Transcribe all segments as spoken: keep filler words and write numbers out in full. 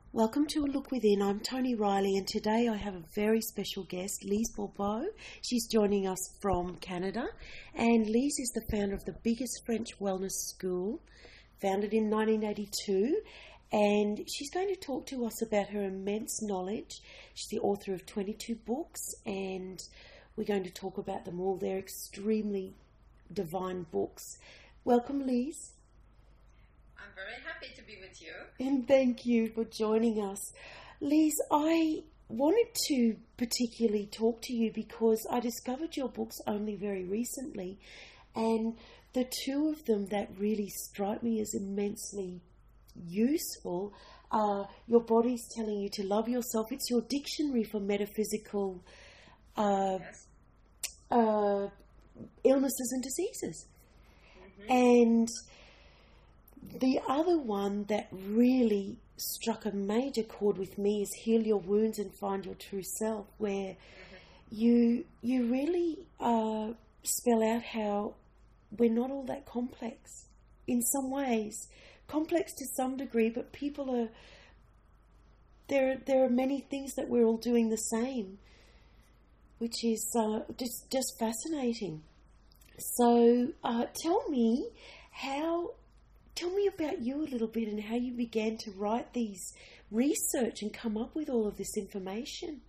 Welcome to A Look Within. I'm Tony Riley, and today I have a very special guest, Lise Bourbeau. She's joining us from Canada, and Lise is the founder of the biggest French wellness school, founded in nineteen eighty-two, and she's going to talk to us about her immense knowledge. She's the author of twenty-two books, and we're going to talk about them all. They're extremely divine books. Welcome, Lise. I'm very happy to be with you. And thank you for joining us. Lise, I wanted to particularly talk to you because I discovered your books only very recently, and the two of them that really strike me as immensely useful are Your Body's Telling You to Love Yourself. It's your dictionary for metaphysical uh, Yes. uh, illnesses and diseases. Mm-hmm. And the other one that really struck a major chord with me is Heal Your Wounds and Find Your True Self, where Mm-hmm. you you really uh, spell out how we're not all that complex. In some ways, complex to some degree, but people are there. There are many things that we're all doing the same, which is uh, just just fascinating. So, uh, tell me how. Tell me about you a little bit and how you began to write these research and come up with all of this information.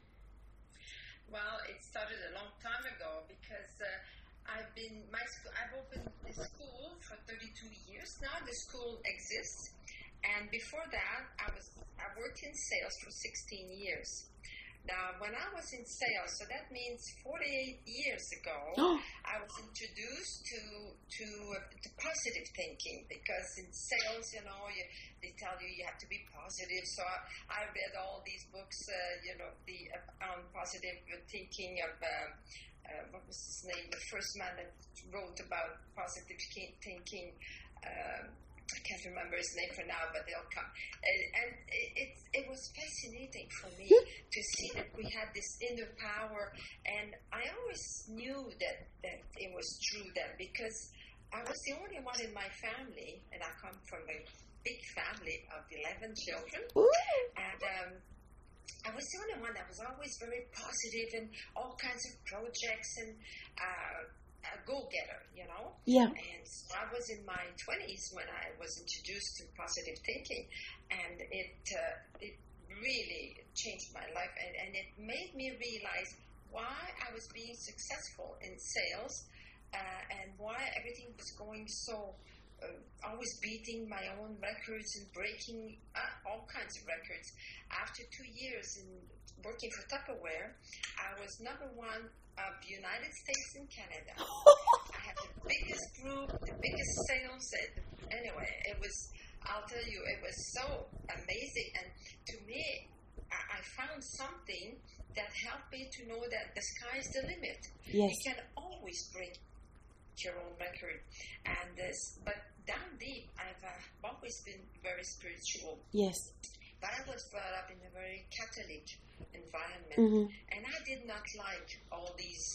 Well, it started a long time ago because uh, I've been my school. I've opened the school for thirty-two years now. The school exists, and before that, I was I worked in sales for sixteen years. Now, when I was in sales, so that means forty-eight years ago, Oh. I was introduced to to, uh, to positive thinking because in sales, you know, you, they tell you you have to be positive. So I, I read all these books, uh, you know, the uh, on positive thinking of uh, uh, what was his name, the first man that wrote about positive thinking. Uh, I can't remember his name for now, but they'll come. And, and it, it was fascinating for me to see that we had this inner power. And I always knew that, that it was true then because I was the only one in my family, and I come from a big family of eleven children. Ooh. And um, I was the only one that was always very positive and all kinds of projects and uh, a go-getter, you know? Yeah. And so I was in my twenties when I was introduced to positive thinking, and it uh, it really changed my life, and, and it made me realize why I was being successful in sales uh, and why everything was going so, uh, always beating my own records and breaking uh, all kinds of records. After two years in working for Tupperware, I was number one of the United States and Canada. I had the biggest group, the biggest sales. Anyway, it was, I'll tell you, it was so amazing. And to me, I, I found something that helped me to know that the sky is the limit. Yes. You can always break your own record. And this, but down deep, I've uh, always been very spiritual. Yes. But I was brought up in a very Catholic environment, Mm-hmm. and I did not like all these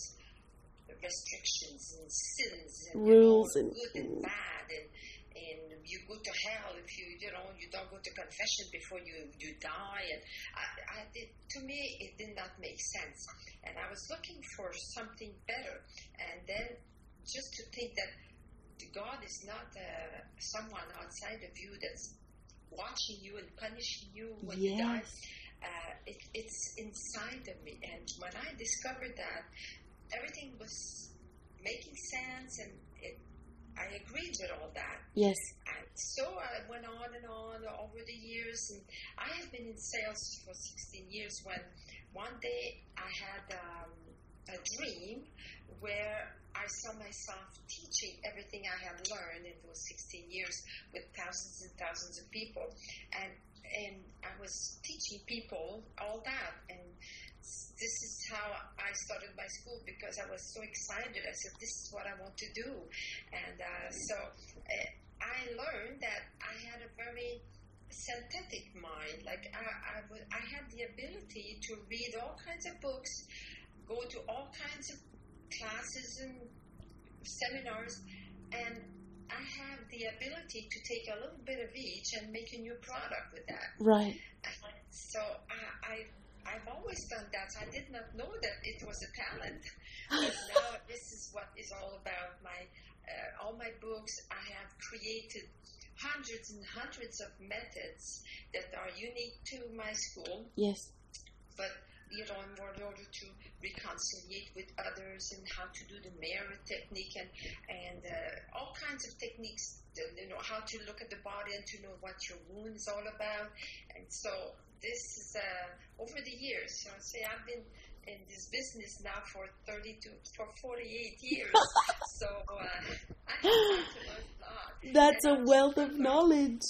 restrictions and sins and Rules you know, and- good and bad, and and you go to hell if you you know you don't go to confession before you you die. And I, I did, to me it did not make sense, and I was looking for something better. And then just to think that God is not uh, someone outside of you that's watching you and punishing you when you die. Yes. Uh, it, it's inside of me. And when I discovered that, everything was making sense, and it, I agreed with all that. Yes. And so I went on and on over the years, and I have been in sales for sixteen years when one day I had um, a dream where I saw myself teaching everything I had learned in those sixteen years with thousands and thousands of people. And and I was teaching people all that. And this is how I started my school, because I was so excited. I said, this is what I want to do. And uh, so uh, I learned that I had a very synthetic mind. Like I, I, w- I had the ability to read all kinds of books, go to all kinds of classes and seminars, and I have the ability to take a little bit of each and make a new product with that. Right. So I, I, I've always done that. So I did not know that it was a talent. But now this is what is all about. My uh, all my books, I have created hundreds and hundreds of methods that are unique to my school. Yes. But, you know, in order to reconciliate with others and how to do the mirror technique and, and uh, all kinds of techniques, you know, how to look at the body and to know what your wound is all about. And so this is uh, over the years. So I say I've been in this business now for thirty-two, for forty-eight years. So uh, I have to learn a lot. That's and a I'm wealth still of learning. knowledge.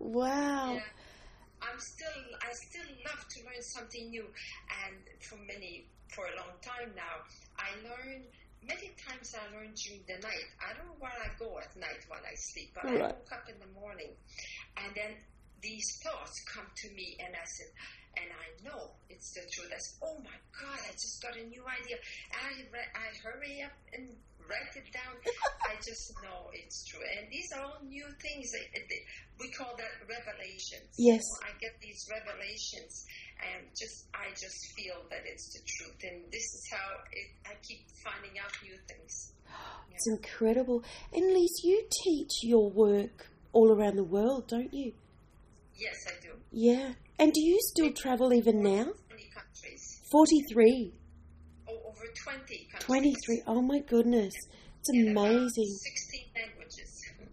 Wow. Yeah. I'm still, I still love to learn something new, and for many, for a long time now, I learn, many times I learn during the night. I don't know where I go at night while I sleep, but Right. I woke up in the morning, and then these thoughts come to me, and I said, and I know it's the truth. I said, oh my God, I just got a new idea. I, re- I hurry up and write it down. I just know it's true. And these are all new things. We call that revelations. Yes. I get these revelations, and just I just feel that it's the truth. And this is how it, I keep finding out new things. It's incredible. And Lise, you teach your work all around the world, don't you? Yes, I do. Yeah. And do you still travel even now? twenty countries. forty-three. Oh, over twenty countries. twenty-three. Oh my goodness. It's In about amazing. sixteen languages.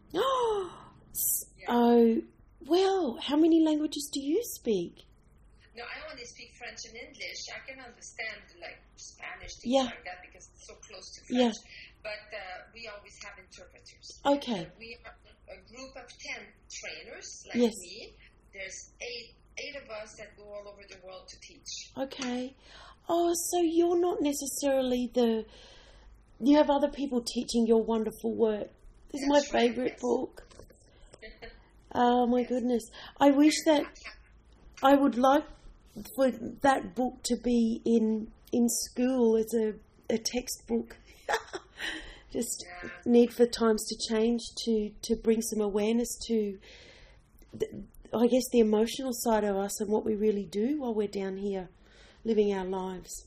Oh, Yeah. oh, well, how many languages do you speak? No, I only speak French and English. I can understand like Spanish, things Yeah. like that, because it's so close to Yeah. French. But uh, we always have interpreters. Okay. Uh, we are a group of ten trainers like Yes. me. There's eight eight of us that go all over the world to teach. Okay. Oh, so you're not necessarily the... You have other people teaching your wonderful work. This is my That's right, favourite yes. book. Oh, my goodness. I wish that... I would like for that book to be in in school as a, a textbook. Just Yeah. need for times to change to, to bring some awareness to, the, I guess, the emotional side of us and what we really do while we're down here living our lives.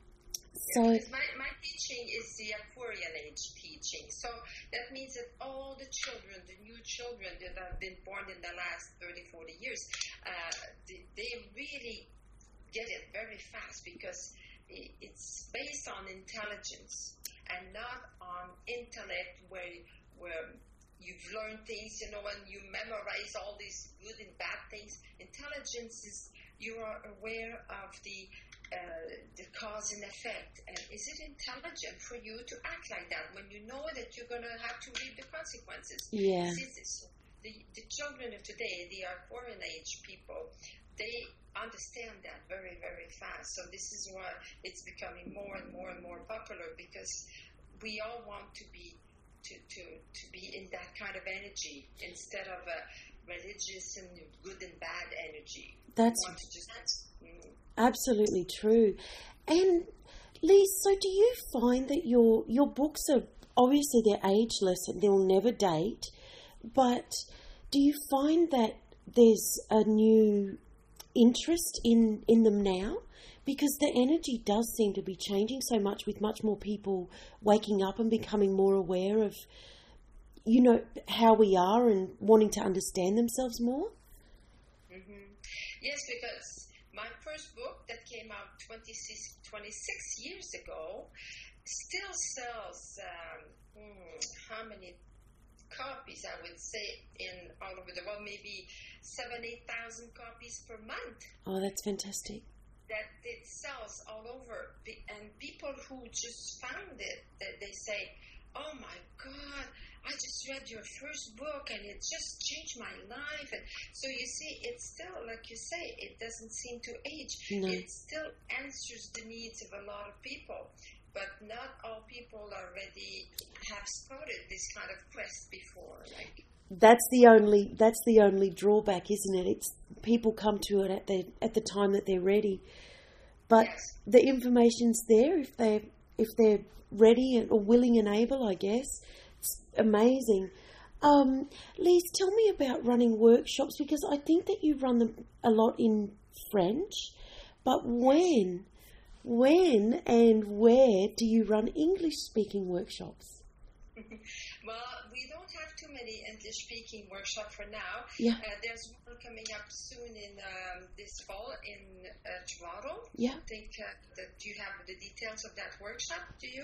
So, Because my, my teaching is the Aquarian age teaching. So that means that all the children, the new children that have been born in the last thirty, forty years, uh, they, they really get it very fast, because it, it's based on intelligence and not on intellect, where where you've learned things, you know, and you memorize all these good and bad things. Intelligence is you are aware of the uh, the cause and effect. And is it intelligent for you to act like that when you know that you're going to have to reap the consequences? yeah, See, this- the, the children of today, the Aquarian age people, they understand that very, very fast. So this is why it's becoming more and more and more popular, because we all want to be to, to, to be in that kind of energy instead of a religious and good and bad energy. that's We want to just mm, absolutely true. And Lise, so do you find that your your books are obviously they're ageless and they'll never date, but do you find that there's a new interest in, in them now? Because the energy does seem to be changing so much, with much more people waking up and becoming more aware of, you know, how we are and wanting to understand themselves more. hmm Yes, because my first book that came out twenty-six, twenty-six years ago still sells, um, hmm, how many copies, I would say, in all over the world, maybe seven, eight thousand copies per month. Oh, that's fantastic. That it sells all over. Be- And people who just found it, that they say, oh my God, I just read your first book and it just changed my life. And so you see, it's still, like you say, it doesn't seem to age. No. It still answers the needs of a lot of people. But not all people already have started this kind of quest before. Like, That's the only that's the only drawback, isn't it? It's people come to it at the at the time that they're ready. But yes. the information's there if they if they're ready or willing and able, I guess. It's amazing. Um, Lise, tell me about running workshops, because I think that you run them a lot in French, but when, when and where do you run English-speaking workshops? Well, we don't have too many English-speaking workshops for now. Yeah. Uh, there's one coming up soon in um, this fall in uh, Toronto. Yeah. I think uh, that you have the details of that workshop, do you?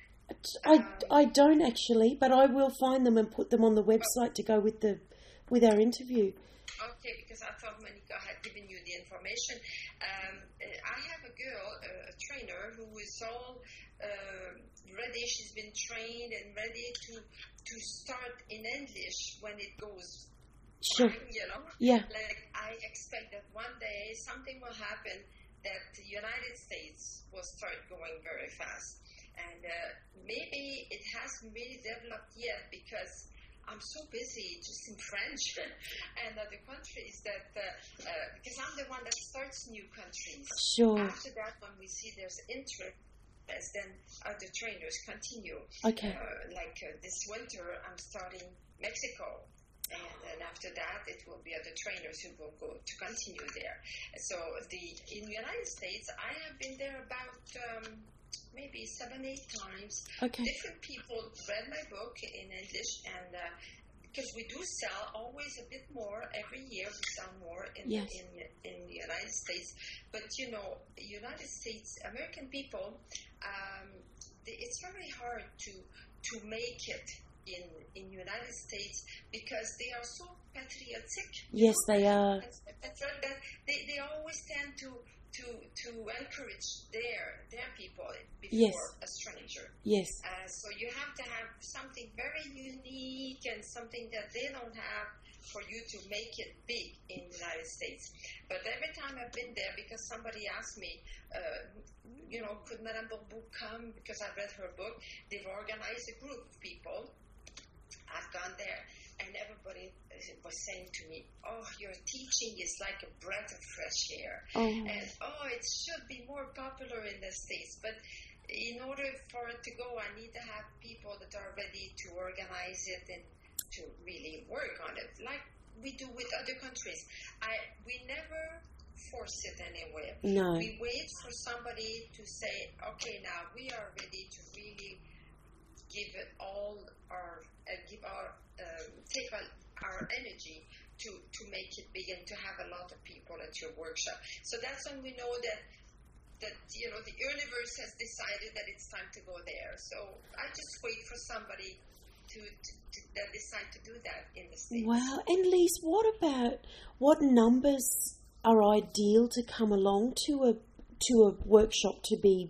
I, Um, I don't actually, but I will find them and put them on the website to go with the with our interview. Okay, because I thought Monica had given you the information. Um, I have a girl, a, a trainer, who is all uh, ready. She's been trained and ready to to start in English when it goes Sure. fine, you know? Yeah. Like, I expect that one day something will happen that the United States will start going very fast. And uh, maybe it hasn't really developed yet because I'm so busy just in French and other countries that, uh, uh, because I'm the one that starts new countries. Sure. After that, when we see there's interest, then other trainers continue. Okay. Uh, like uh, this winter, I'm starting Mexico. And then after that, it will be other trainers who will go to continue there. So the in the United States, I have been there about um, maybe seven, eight times. Okay. Different people read my book in English, and uh, because we do sell always a bit more every year, we sell more in, Yes. in in the United States. But you know, United States American people, um, it's very hard to to make it in in United States because they are so patriotic. Yes, they are. That's right. That they, they always tend to to to encourage their their people before Yes. a stranger. Yes. Uh, so you have to have something very unique and something that they don't have for you to make it big in the United States. But every time I've been there, because somebody asked me, uh, you know, could Madame Bourbeau come because I read her book? They've organized a group of people. I've gone there, and everybody was saying to me, oh, your teaching is like a breath of fresh air. Oh. And, oh, it should be more popular in the States. But in order for it to go, I need to have people that are ready to organize it and to really work on it, like we do with other countries. I We never force it anywhere. No. We wait for somebody to say, okay, now we are ready to really give it all our, uh, give our, um, take our, our energy to, to make it big and to have a lot of people at your workshop. So that's when we know that, that, you know, the universe has decided that it's time to go there. So I just wait for somebody to, to, to that decide to do that in the States. Wow. And Lise, what about, what numbers are ideal to come along to a to a workshop to be,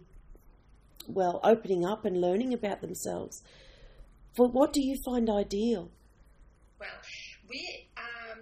well, opening up and learning about themselves? For what do you find ideal? Well, we um,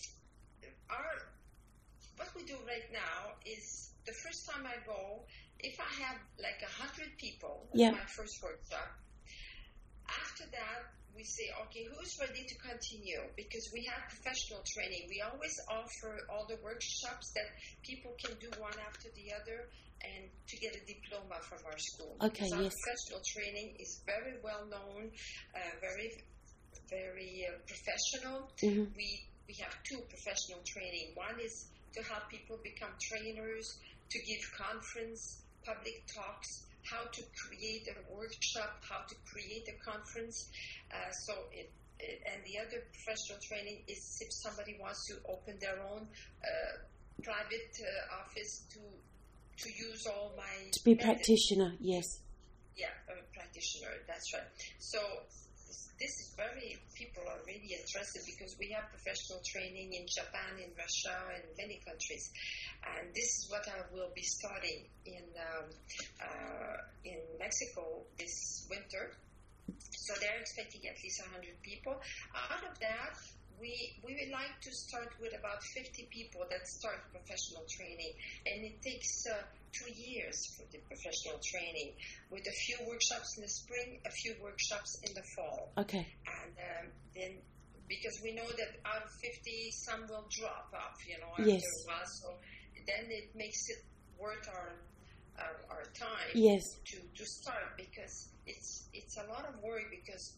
our what we do right now is the first time I go, if I have like a hundred people at Yeah. my first workshop, after that we say, okay, who's ready to continue? Because we have professional training. We always offer all the workshops that people can do one after the other and to get a diploma from our school. Okay, because our yes. professional training is very well known, uh, very, very uh, professional. Mm-hmm. We we have two professional training. One is to help people become trainers, to give conference, public talks, how to create a workshop, how to create a conference. Uh, so it, it, and the other professional training is if somebody wants to open their own uh, private uh, office to to use all my To be a methods. practitioner, yes. Yeah, a practitioner, that's right. So this, this is very, people are really interested because we have professional training in Japan, in Russia, and many countries. And this is what I will be starting in um, uh, in Mexico this winter. So they're expecting at least one hundred people. Out of that, we we would like to start with about fifty people that start professional training. And it takes uh, two years for the professional training, with a few workshops in the spring, a few workshops in the fall. Okay. And um, then, because we know that out of fifty, some will drop off, you know, after Yes. a while. So then it makes it worth our our, our time Yes. to, to start, because it's it's a lot of work, because we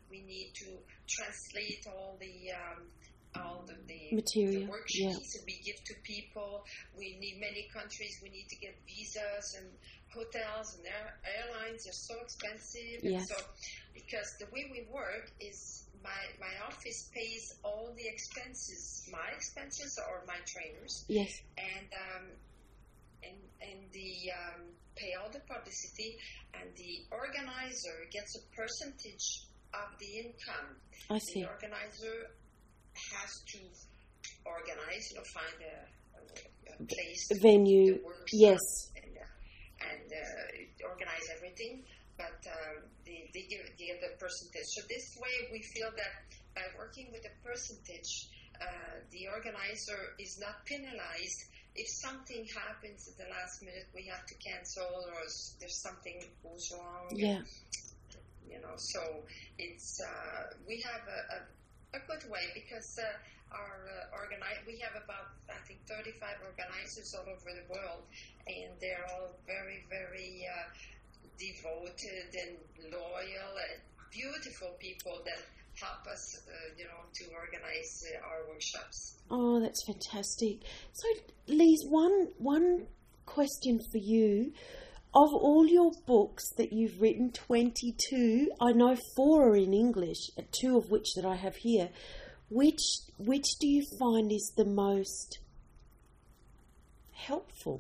We need to translate all the um, all the, the, material the worksheets yeah. that we give to people. We need many countries. We need to get visas and hotels and air, airlines are so expensive. Yes. And so, because the way we work is my my office pays all the expenses, my expenses or my trainers. Yes. And um, and and the um, pay all the publicity, and the organizer gets a percentage of the income. I see. The organizer has to organize, you know, find a, a, a place, a venue, yes, and, uh, and uh, organize everything. But um, they, they give they give the percentage. So this way, we feel that by working with a percentage, uh, the organizer is not penalized. If something happens at the last minute, we have to cancel, or there's something goes wrong. Yeah. You know, so it's uh, we have a, a A good way, because uh, our uh, organize we have about I think thirty-five organizers all over the world, and they're all very very uh, devoted and loyal and beautiful people that help us, uh, you know, to organize uh, our workshops. Oh, that's fantastic. So, Lise, one one question for you. Of all your books that you've written, twenty-two, I know four are in English, two of which that I have here. Which which do you find is the most helpful?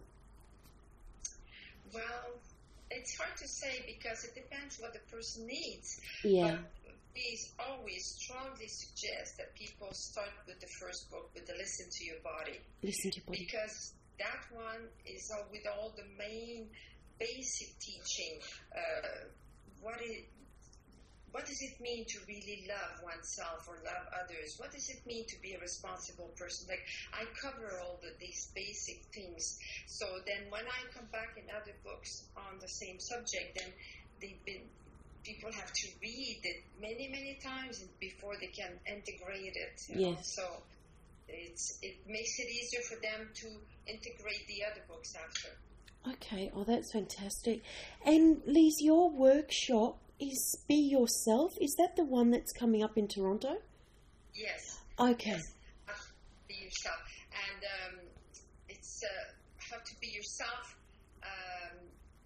Well, it's hard to say because it depends what the person needs. Yeah. But we always strongly suggest that people start with the first book, with the Listen to Your Body. Listen to Your Body. Because that one is all, with all the main basic teaching. Uh, what it, what does it mean to really love oneself or love others? What does it mean to be a responsible person? Like, I cover all the, these basic things. So then when I come back in other books on the same subject, then they've been, people have to read it many, many times before they can integrate it. You know? Yes. So it's, it makes it easier for them to integrate the other books after. Okay, oh, that's fantastic. And Lise, your workshop is Be Yourself. Is that the one that's coming up in Toronto? Yes. Okay. Yes. Be yourself. And um, it's uh, how to be yourself um,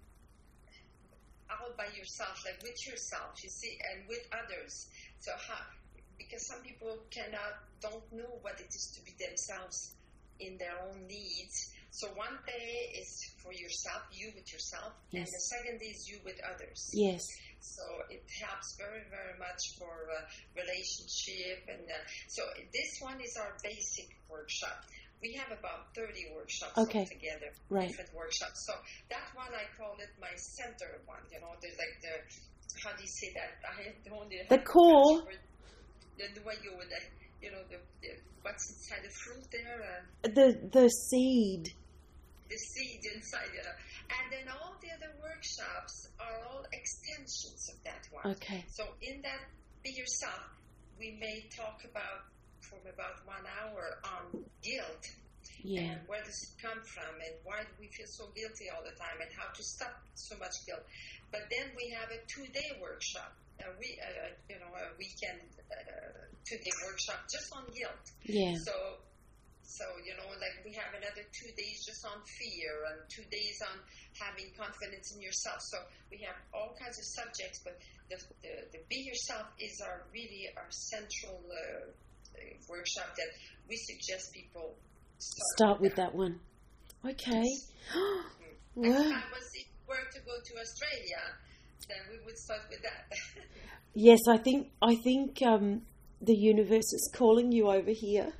all by yourself, like with yourself, you see, and with others. So how, because some people cannot, don't know what it is to be themselves in their own needs. So one day is for yourself, you with yourself, yes. and the second day is you with others. Yes. So it helps very, very much for uh, relationship. And uh, so this one is our basic workshop. We have about thirty workshops okay. altogether, right. different workshops. So that one, I call it my center one. You know, there's like the, how do you say that? I don't know. The core. The, the way you would, uh, you know, the, the, what's inside the fruit there? Uh, the the seed. The seed inside it. And then all the other workshops are all extensions of that one. Okay. So in that Be Yourself, we may talk about, for about one hour, on guilt. Yeah. And where does it come from, and why do we feel so guilty all the time, and how to stop so much guilt. But then we have a two-day workshop, a we, uh, you know, a weekend uh, two-day workshop just on guilt. Yeah. So, so you know, like we have another two days just on fear, and two days on having confidence in yourself. So we have all kinds of subjects, but the the, the Be Yourself is our really our central uh, workshop that we suggest people start, start with that, that one. Okay. Mm-hmm. Wow. If I was if were to go to Australia, then we would start with that. Yes, I think I think um, the universe is calling you over here.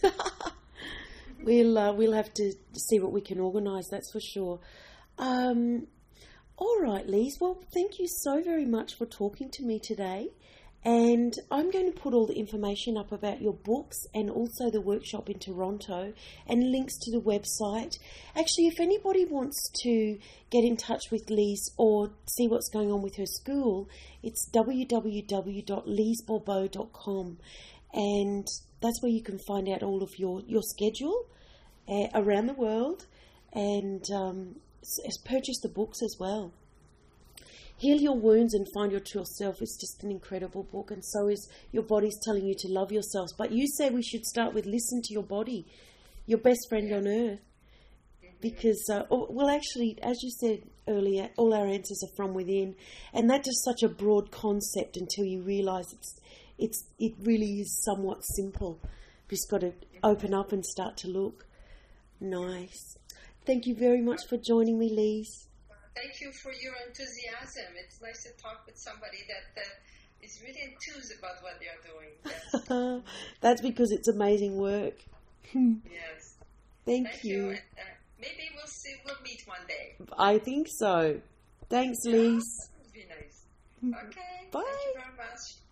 we'll uh, we'll have to see what we can organise. That's for sure. Um, all right, Lise. Well, thank you so very much for talking to me today. And I'm going to put all the information up about your books and also the workshop in Toronto and links to the website. Actually, if anybody wants to get in touch with Lise or see what's going on with her school, it's w w w dot lise bourbeau dot com. And that's where you can find out all of your, your schedule uh, around the world and um, purchase the books as well. Heal Your Wounds and Find Your True Self is just an incredible book, and so is Your Body's Telling You to Love Yourselves. But you say we should start with listen to your body, your best friend on earth. Because, uh, well, actually, as you said earlier, all our answers are from within. And that's just such a broad concept until you realise it's, it's, it really is somewhat simple. You've just got to open up and start to look. Nice. Thank you very much for joining me, Lise. Thank you for your enthusiasm. It's nice to talk with somebody that uh, is really enthused about what they're doing. Yes. That's because it's amazing work. Yes. Thank, Thank you. you. And, uh, maybe we'll see. We'll meet one day. I think so. Thanks, Lise. That would be nice. Okay. Bye. Thank you very much.